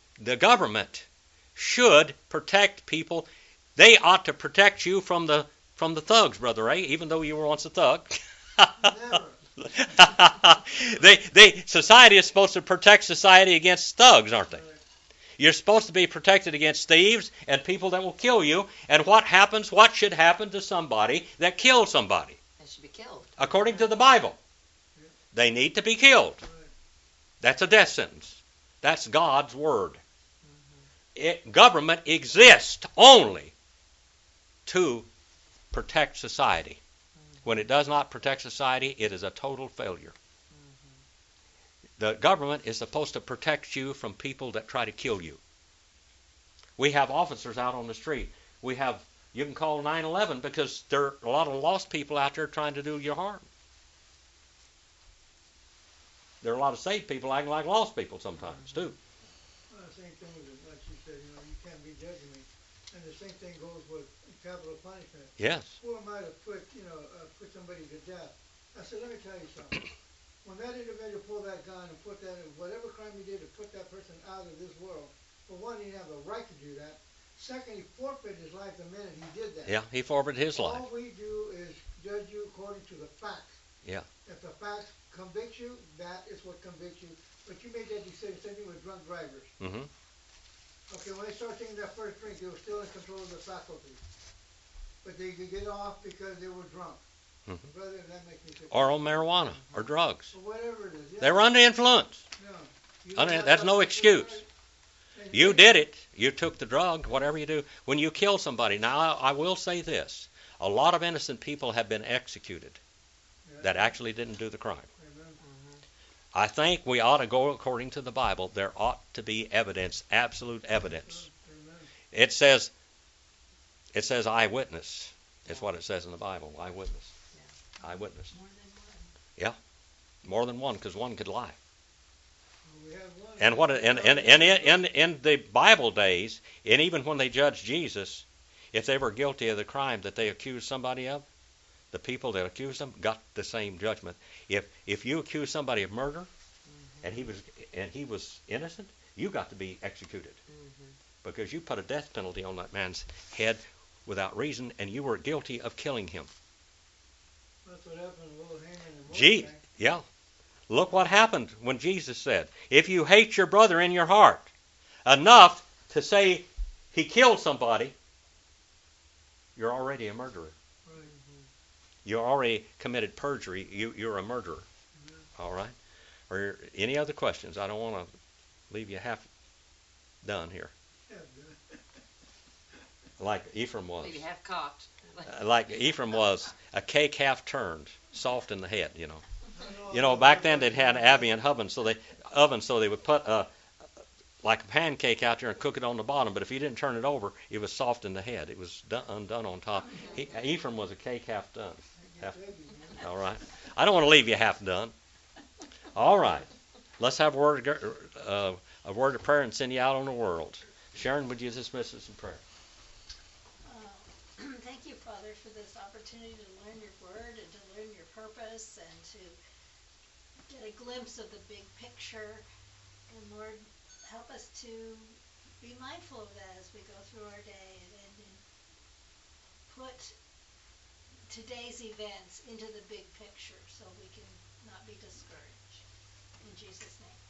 should protect people. They ought to protect you from the thugs, Brother Ray, even though you were once a thug. Never. Society is supposed to protect society against thugs, aren't they? You're supposed to be protected against thieves and people that will kill you. And what should happen to somebody that kills somebody? They should be killed. According to the Bible. They need to be killed. That's a death sentence. That's God's word. Government exists only to protect society. When it does not protect society, it is a total failure. The government is supposed to protect you from people that try to kill you. We have officers out on the street. You can call 911 because there are a lot of lost people out there trying to do you harm. There are a lot of saved people acting like lost people sometimes, too. Well, the same thing with, like you said, you can't be judging me. And the same thing goes with capital punishment. Yes. Who am I to put somebody to death? I said, let me tell you something. When that individual pulled that gun and put that, whatever crime he did to put that person out of this world, for one, he didn't have the right to do that. Second, he forfeited his life the minute he did that. Yeah, he forfeited his life. All we do is judge you according to the facts. Yeah. If the facts convict you, that is what convicts you. but you made that decision, same thing with drunk drivers. Mm-hmm. Okay, when they start taking that first drink, they were still in control of their faculties. But they could get off because they were drunk. Mm-hmm. Brother, that makes me sick. Or on marijuana or drugs. Or whatever it is. Yeah. They were under influence. No. That's no excuse. You did it. You took the drug, whatever you do. When you kill somebody, now I will say this. A lot of innocent people have been executed that actually didn't do the crime. Amen. I think we ought to go according to the Bible. There ought to be evidence, absolute evidence. Amen. It says eyewitness. It's what it says in the Bible. Eyewitness. Eyewitness. More than one, because one could lie. We have one. And what in the Bible days, and even when they judged Jesus, if they were guilty of the crime that they accused somebody of, the people that accused them got the same judgment. If you accuse somebody of murder, and he was innocent, you got to be executed, because you put a death penalty on that man's head without reason, and you were guilty of killing him. That's what happened to Will Haman and Yeah. Look what happened when Jesus said, if you hate your brother in your heart enough to say he killed somebody, you're already a murderer. You already committed perjury. You're a murderer. All right? Or any other questions? I don't want to leave you half done here. Like Ephraim was. Maybe half cocked. Like Ephraim was, a cake half turned, soft in the head, you know. You know, back then they'd had ambient ovens, so they would put like a pancake out there and cook it on the bottom. But if you didn't turn it over, it was soft in the head. It was undone on top. Ephraim was a cake half done. All right. I don't want to leave you half done. All right. Let's have a word of prayer and send you out on the world. Sharon, would you dismiss us in prayer? Thank you, Father, for this opportunity to learn your word and to learn your purpose and to get a glimpse of the big picture. And Lord, help us to be mindful of that as we go through our day and put today's events into the big picture so we can not be discouraged. In Jesus' name.